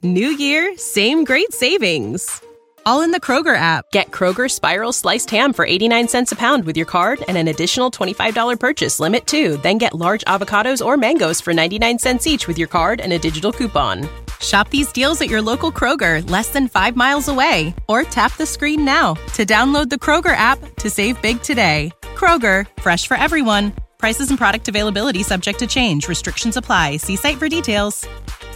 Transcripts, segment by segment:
New year, same great savings. All in the Kroger app. Get Kroger Spiral Sliced Ham for 89 cents a pound with your card and an additional $25 purchase limit, too. Then get large avocados or mangoes for 99 cents each with your card and a digital coupon. Shop these deals at your local Kroger, less than 5 miles away. Or tap the screen now to download the Kroger app to save big today. Kroger, fresh for everyone. Prices and product availability subject to change. Restrictions apply. See site for details.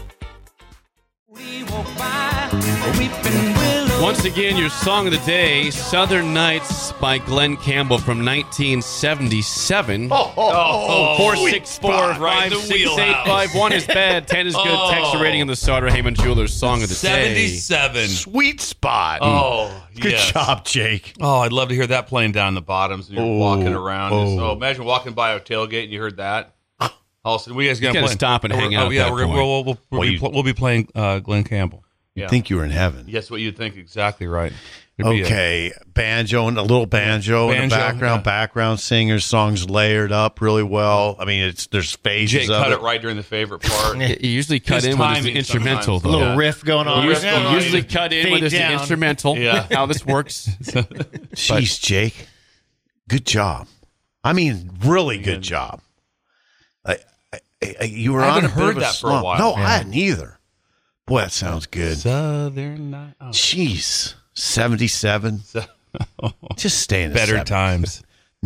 Once again, your song of the day, Southern Nights by Glenn Campbell from 1977. 464-56851 is bad. 10 is good. Text the rating on the Sauter Heyman Jewelers song of the day. 77. Sweet spot. Good job, Jake. Oh, I'd love to hear that playing down the bottoms and you're walking around. So imagine walking by a tailgate and you heard that. All of a sudden, we guys gonna stop and hang out. Yeah, we'll be playing Glenn Campbell. You'd think you were in heaven. Yes, what you'd think. Exactly right. Okay, banjo and a little banjo in the background. Yeah. Background singers, songs layered up really well. I mean, there's phases Jake of cut it right during the favorite part. You usually cut in when there's the instrumental, though. A little riff going on. You usually cut in when there's the instrumental. Yeah. How this works. Jeez, Jake. Good job. I mean, really good job. You were I on haven't a bit heard of a that for a slump. while. No, I hadn't either. Boy, that sounds good. Southern Night. Oh. Jeez, 77. Just stay in the Better 70s. times.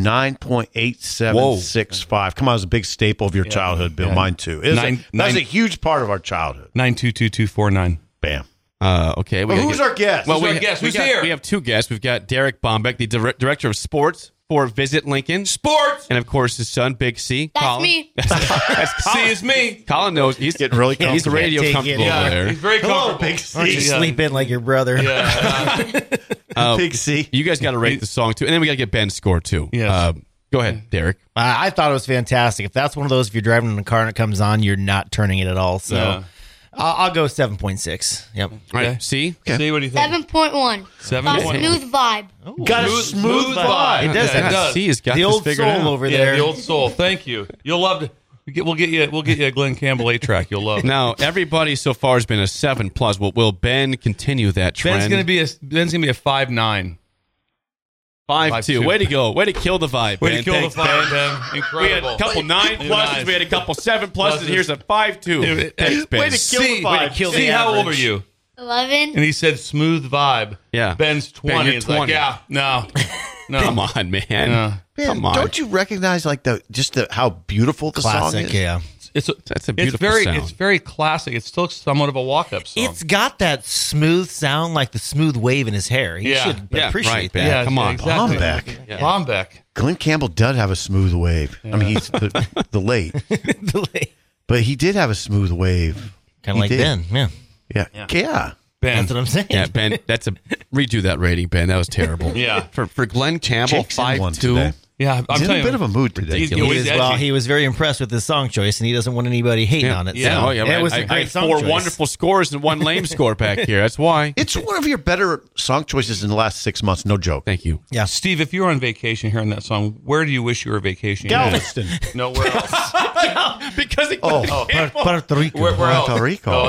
9.8765. Come on, it was a big staple of your childhood, Bill. Yeah. Mine too. That was a huge part of our childhood. 9222249. Bam. Okay. Who's our guest? Well, Who's here? We have two guests. We've got Derek Bombeck, the director of sports for Visit Lincoln. Sports! And, of course, his son, Big C. That's Colin. me. That's Colin. C is me. Colin knows. He's Getting really comfortable. He's radio Take it. comfortable over there. He's very Hello, comfortable. Big C. Why don't you sleep in like your brother? Big C. You guys got to rate the song, too. And then we got to get Ben's score, too. Yes. Go ahead, Derek. I thought it was fantastic. If that's one of those, if you're driving in a car and it comes on, you're not turning it at all. So Yeah. I'll go 7.6. Yep. All right. C? See, what do you think? 7.1. 7.1. Smooth vibe. Got a smooth vibe. It does. Yeah, It does. C has got The this old figured soul out. over Yeah, there. the old soul. Thank you. You'll love to. We'll get you a Glenn Campbell 8-track. You'll love it. Now, everybody so far has been a 7+. Will Ben continue that trend? Ben's gonna be a 5.9. 5.2. Way to go. Way to kill the vibe, Way Ben. to kill Thanks, the vibe, Ben. Ben. We Incredible. had a couple 9+. Nice. We had a couple 7+. And here's a 5.2. Thanks, Ben. Way to kill the vibe. See, how old are you? 11. And he said smooth vibe. Yeah. Ben's 20. Ben, you're It's like, 20. yeah, no. Come on, man. Yeah. Come on. Don't you recognize how beautiful the song Classic, is? yeah. That's a beautiful sound. It's very classic. It's still somewhat of a walk-up song. It's got that smooth sound, like the smooth wave in his hair. He Yeah. should Yeah, appreciate right, that. Ben. yeah, come on. exactly. Bombeck. Yeah. Bombeck. Glenn Campbell does have a smooth wave. I mean, he's the late, but he did have a smooth wave. Kind He of like did. Ben. Yeah. Yeah. Ben. That's what I'm saying. Yeah, Ben, redo that rating, Ben. That was terrible. Yeah. For Glenn Campbell, Jake's in one 5.2. today. Yeah, I'm He's in telling a bit you. of a mood today. He's- He always is, well, edgy. he was very impressed with his song choice, and he doesn't want anybody hating on it. Yeah, so. oh, yeah, And it was I a great had song 4 choice. wonderful scores and 1 lame score back here. That's why. It's one of your better song choices in the last 6 months. No joke. Thank you. Yeah. Steve, if you were on vacation hearing that song, where do you wish you were vacationing? Galveston. Nowhere else. Because it, Puerto Rico. Where else? Puerto Rico.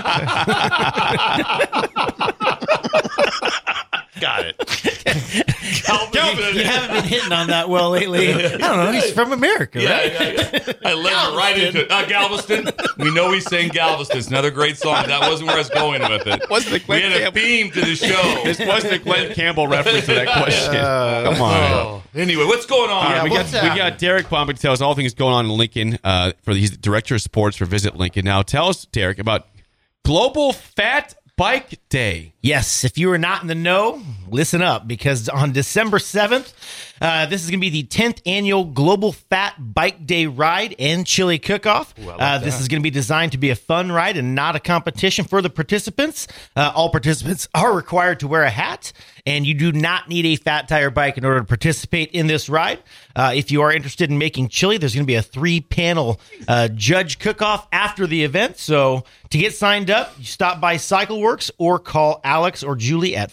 Got it. You haven't been hitting on that well lately. I don't know. He's from America, right? Yeah. I led you right into it. Galveston. We know he's saying Galveston. It's another great song. That wasn't where I was going with it. Wasn't the We Glenn had a Campbell- theme to the show. This wasn't a Glenn Campbell reference to that question. Come on. Oh. Anyway, what's going on? All right, we what's got Derek Bombeck to tell us all things going on in Lincoln. He's the director of sports for Visit Lincoln. Now, tell us, Derek, about Global Fat Bike Day. Yes, if you are not in the know, listen up, because on December 7th, this is going to be the 10th annual Global Fat Bike Day Ride and Chili Cook-Off. This is going to be designed to be a fun ride and not a competition for the participants. All participants are required to wear a hat, and you do not need a fat tire bike in order to participate in this ride. If you are interested in making chili, there's going to be a 3-panel judge cook-off after the event. So to get signed up, you stop by CycleWorks or call Alex or Julie at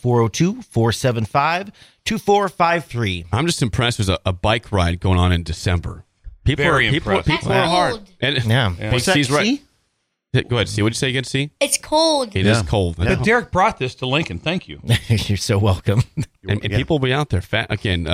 402-475-2453. I'm just impressed there's a bike ride going on in December. People Very are, people, impressed. people That's are hard. old. And Yeah. What's that? he's right. C? Go ahead, see. What'd you say again, see? It's cold. It is cold. But Derek brought this to Lincoln. Thank you. You're so welcome. And people will be out there. Again,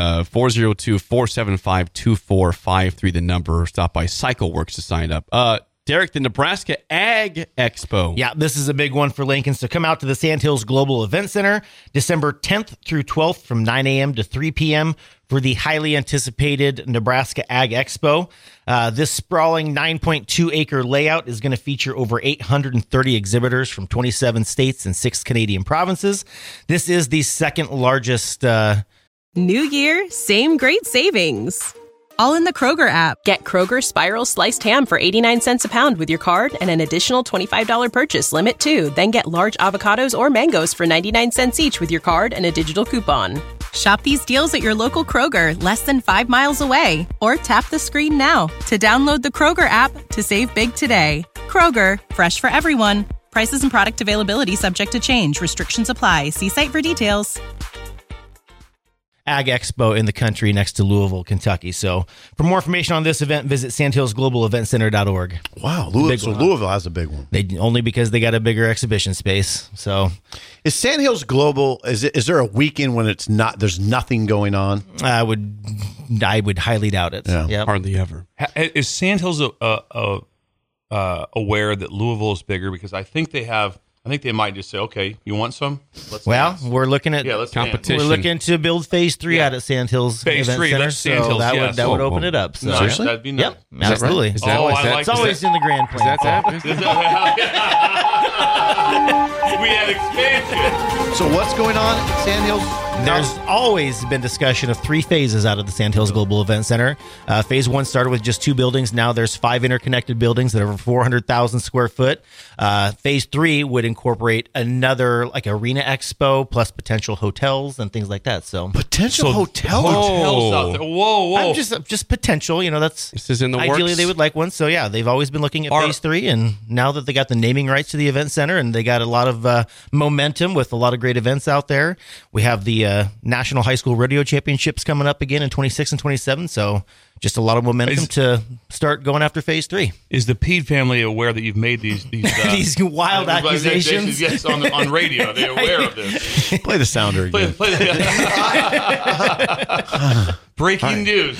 402-475-2453, the number. Stop by CycleWorks to sign up. Derek, the Nebraska Ag Expo. Yeah, this is a big one for Lincoln. So come out to the Sandhills Global Event Center December 10th through 12th from 9 a.m. to 3 p.m. for the highly anticipated Nebraska Ag Expo. This sprawling 9.2-acre layout is going to feature over 830 exhibitors from 27 states and 6 Canadian provinces. This is the second largest... New year, same great savings. All in the Kroger app. Get Kroger Spiral Sliced Ham for 89 cents a pound with your card and an additional $25 purchase limit too. Then get large avocados or mangoes for 99 cents each with your card and a digital coupon. Shop these deals at your local Kroger, less than 5 miles away. Or tap the screen now to download the Kroger app to save big today. Kroger, fresh for everyone. Prices and product availability subject to change. Restrictions apply. See site for details. Ag Expo in the country next to Louisville, Kentucky. So for more information on this event, visit sandhillsglobaleventcenter.org. Wow, Louisville has a big one. Only because they got a bigger exhibition space. So is Sandhills Global, is there a weekend when it's not, there's nothing going on? I would highly doubt it. Yeah. Yep. Hardly ever. Is Sandhills aware that Louisville is bigger? Because I think they might just say, okay, you want some? Let's dance. We're looking at competition. We're looking to build phase 3 out at Sandhills Phase Event 3, Center. that's So Sandhills, that yes. would open it up. So. No, Seriously? that'd be nice. Yep, absolutely. Is that Oh, is I that- like It's always in the grand plan. Is that We had expansion. So what's going on at Sandhills? There's always been discussion of 3 phases out of the Sandhills Global Event Center. Phase 1 started with just 2 buildings. Now there's 5 interconnected buildings that are over 400,000 square foot. Phase 3 would incorporate another like arena expo plus potential hotels and things like that. So Potential hotel. Hotels out there. Whoa. I'm just potential. That's This is in the ideally works. they would like one. So yeah, they've always been looking at phase 3, and now that they got the naming rights to the event center and they got a lot of momentum with a lot of great events out there, we have the National High School Rodeo Championships coming up again in 26 and 27. So just a lot of momentum to start going after phase 3. Is the Pede family aware that you've made these These wild accusations? Yes, on radio. They're aware of this. Play the sounder again. Breaking news.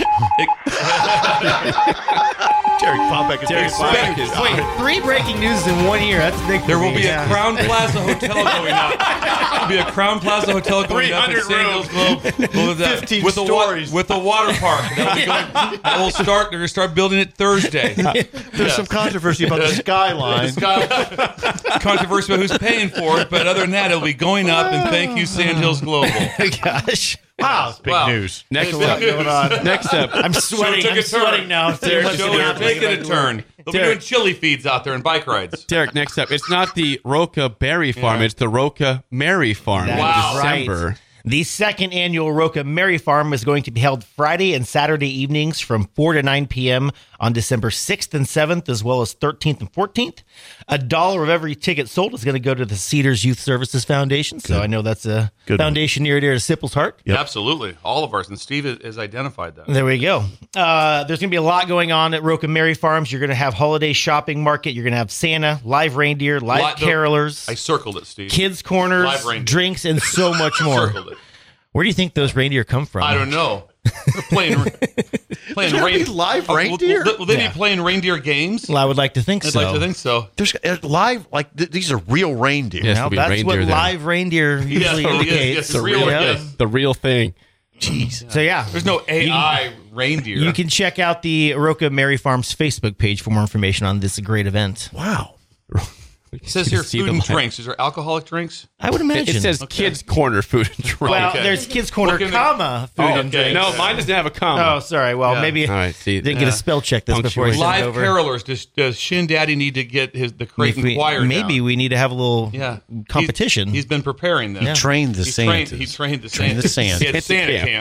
Derek Pompack is Wait, 3 breaking news in 1 year. That's big. There will be a Crown Plaza hotel going up. There will be a Crown Plaza hotel going up at Sandhills Globe. 15 with stories. with a water park. That'll be going. They're going to start building it Thursday. There's some controversy about the skyline. It's got controversy about who's paying for it, but other than that, it'll be going up. And thank you, Sandhills Global. Gosh. Wow, big Wow. news. Next Big up. news. Next up. I'm sweating. took a I'm sweating turn. now. Derek. So we're taking a turn. They'll be doing chili feeds out there and bike rides. Derek, next up. It's not the Roca Berry Farm. It's the Roca Mary Farm in Wow. December. Right. The second annual Roca Mary Farm is going to be held Friday and Saturday evenings from 4 to 9 p.m. on December 6th and 7th, as well as 13th and 14th. $1 of every ticket sold is going to go to the Cedars Youth Services Foundation. So I know that's a foundation near and dear to Sipple's heart. Yep. Absolutely. All of ours. And Steve has identified that. There we go. There's going to be a lot going on at Roca Mary Farms. You're going to have holiday shopping market. You're going to have Santa, live reindeer, live carolers, I circled it, Steve. kids corners, Live reindeer. drinks, and so much more. Circled it. Where do you think those reindeer come from? I don't know. They're playing live reindeer? Will they be playing reindeer games? Well, I would like to think I'd so. like to think so. There's live, these are real reindeer. Yes, Well, there'll be that's reindeer what there. live reindeer usually indicates. Yes, the real. Yeah. Yes. The real thing. So yeah, There's no AI reindeer. you can check out the Roca Mary Farms Facebook page for more information on this great event. Wow. It says here See food them and live. drinks. Is there alcoholic drinks? I would imagine. It says Kids Corner Food and Drink. well, okay. there's Kids Corner, Look in the- comma, food and okay. drink. No, mine doesn't have a comma. Oh, sorry. Well, Yeah. maybe All right, see, didn't get a spell check this before I sent it Live over. carolers. Does Shin Daddy need to get the Creighton Maybe, choir maybe down? we need to have a little Yeah. competition. He's been preparing them. Yeah. Trained the He Santas. trained the Trained the Santas. Santas. He had Santa camp.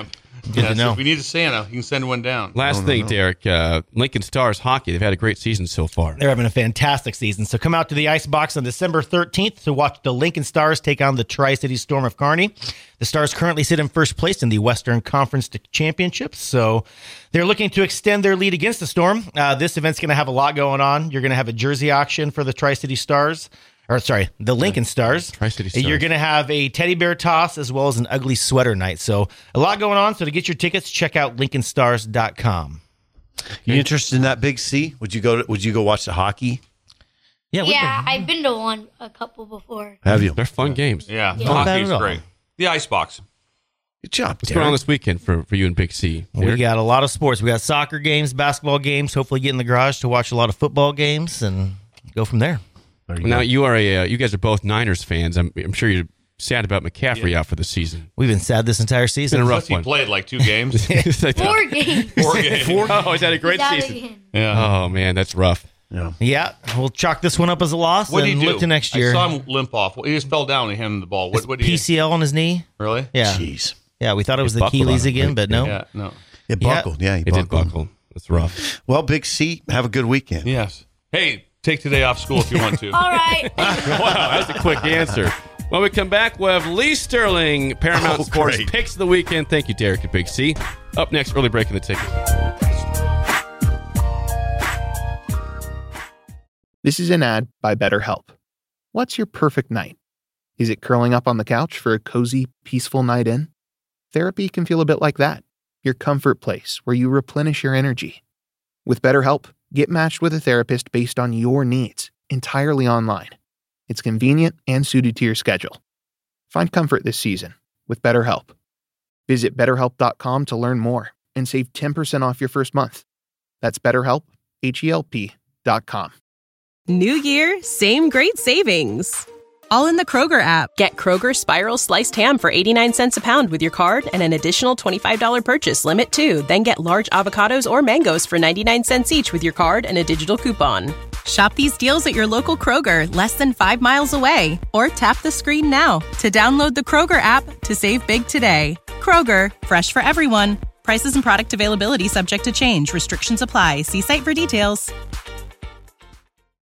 Good to know. So if we need a Santa, you can send one down. Last thing, Derek, Lincoln Stars hockey. They've had a great season so far. They're having a fantastic season. So come out to the Icebox on December 13th to watch the Lincoln Stars take on the Tri-City Storm of Kearney. The Stars currently sit in first place in the Western Conference Championships, so they're looking to extend their lead against the Storm. This event's going to have a lot going on. You're going to have a jersey auction for the Tri-City Stars. The Lincoln Stars. Tri-City Stars. You're going to have a teddy bear toss as well as an ugly sweater night. So a lot going on. So to get your tickets, check out LincolnStars.com. You interested in that Big C? Would you go watch the hockey? Yeah, I've been to a couple before. Have you? They're fun games. Yeah, Not bad hockey's at all. great. The Icebox. Good job, What's going on this weekend for you and Big C? We Derek? got a lot of sports. We got soccer games, basketball games. Hopefully get in the garage to watch a lot of football games and go from there. Now you are you guys are both Niners fans. I'm sure you're sad about McCaffrey out for the season. We've been sad this entire season. Been a rough He one. played like 2 games. 4 games. 4 games. Oh, he's had a great He's out season. again. Yeah. Oh man, that's rough. Yeah, we'll chalk this one up as a loss What did and he do? look to next year. I saw him limp off. He just fell down and handed him the ball. What did he PCL on his knee. Really? Yeah, Jeez. yeah. We thought it was the buckled Achilles on him, again, right? but no. Yeah, no. It buckled. Yeah, he It did buckled. buckle. That's rough. Well, Big C, have a good weekend. Yes. Hey, take today off school if you want to. All right. Wow, that's a quick answer. When we come back, we'll have Lee Sterling, Paramount Sports great. Picks of the Weekend. Thank you, Derek and Big C. Up next, early break in the ticket. This is an ad by BetterHelp. What's your perfect night? Is it curling up on the couch for a cozy, peaceful night in? Therapy can feel a bit like that. Your comfort place where you replenish your energy. With BetterHelp, get matched with a therapist based on your needs, entirely online. It's convenient and suited to your schedule. Find comfort this season with BetterHelp. Visit BetterHelp.com to learn more and save 10% off your first month. That's BetterHelp, HELP.com. New year, same great savings. All in the Kroger app. Get Kroger Spiral Sliced Ham for 89 cents a pound with your card and an additional $25 purchase limit too. Then get large avocados or mangoes for 99 cents each with your card and a digital coupon. Shop these deals at your local Kroger, less than 5 miles away. Or tap the screen now to download the Kroger app to save big today. Kroger, fresh for everyone. Prices and product availability subject to change. Restrictions apply. See site for details.